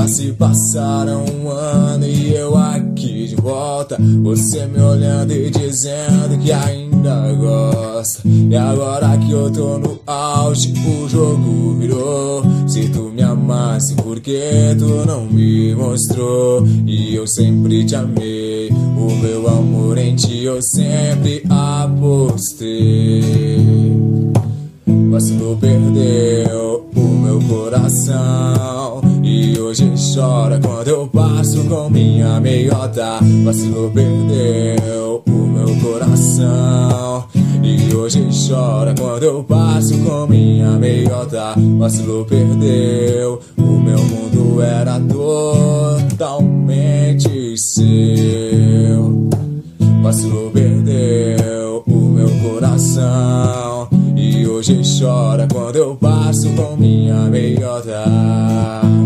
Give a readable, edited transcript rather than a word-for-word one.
Já se passaram um ano e eu aqui de volta, você me olhando e dizendo que ainda gosta. E agora que eu tô no auge, o jogo virou. Se tu me amasse, por que tu não me mostrou? E eu sempre te amei, o meu amor em ti eu sempre apostei. Vacilou, perdeu o meu coração e hoje chora quando eu passo com minha meiota. Vacilou, perdeu o meu coração e hoje chora quando eu passo com minha meiota. Vacilou, perdeu, o meu mundo era totalmente seu. Vacilou, perdeu o meu coração e hoje chora quando eu passo com minha meiota.